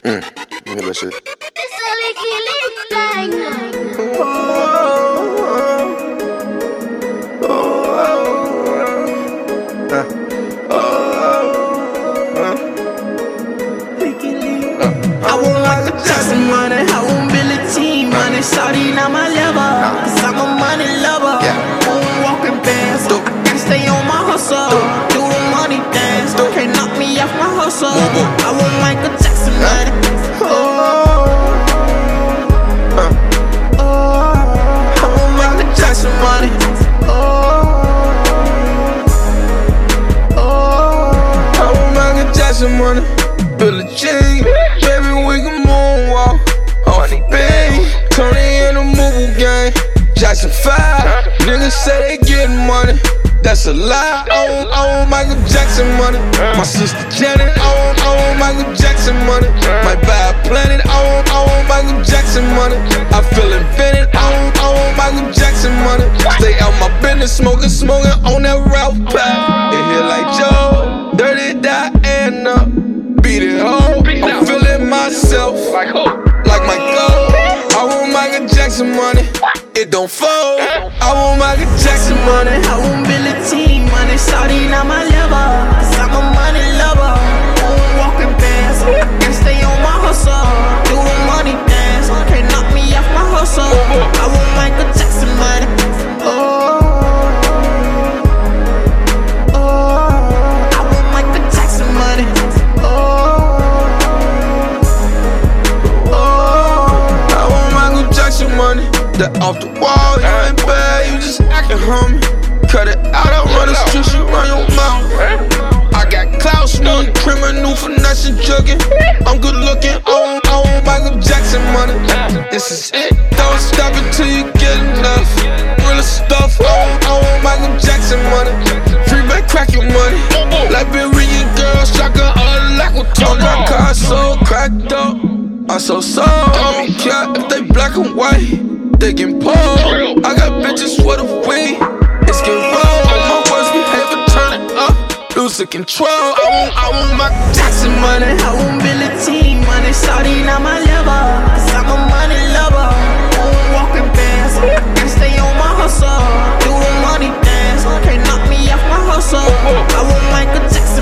Hear that shit. It's a licky lick I want Michael Jackson money, I want Billie Jean money. Shawty not my lover, cause I'm a money lover. I'm walking fast, I gotta stay on my hustle. Do the money dance, can't knock me off my hustle. I want Michael Jackson money. I want Michael Jackson money. I want Michael Jackson money. Billie Jean, baby, we can moonwalk off a beam. Tony in the mobile gang, Jackson 5. Niggas say they getting money, that's a lie. I want Michael Jackson money. My sister Janet, I want Michael Jackson money. Might buy a planet, I want Michael Jackson money. I feel invented, I want Michael Jackson money. Stay out my business, smoking on that Ralph Pack. It hit like Joe, dirty Diana. Beat it home, I'm feeling myself like my goal. I want Michael Jackson money, it don't fold. I want Michael Jackson money. I want Billie Jean money. Shawty not my lover, cause I'm a money lover. I'm walking fast, I gotta stay on my hustle. Do the money dance, can't knock me off my hustle. I want Michael Jackson money. I want Michael Jackson money. Money, that off the wall, you ain't bad, you just acting homie. Cut it out, I run the streets, you run your mouth. I got clout, money, criminal, finesse and jugging. I'm good looking, I want Michael Jackson money. This is it, don't stop until you get enough. Real stuff, I want Michael Jackson money. Free back, crack your money. Liberian girl, shotgun, unlock with Tony. My car so cracked up. I so I don't care if they black and white, they can pull. I got bitches with a weed, it's get roll. My worst behavior, turn it up, losing control. I want Michael Jackson money. I want Billie Jean money. Shawty not my lover, cause I'm a money lover. I'm walking fast, I gotta stay on my hustle. Do the money dance, can't knock me off my hustle. I want Michael Jackson.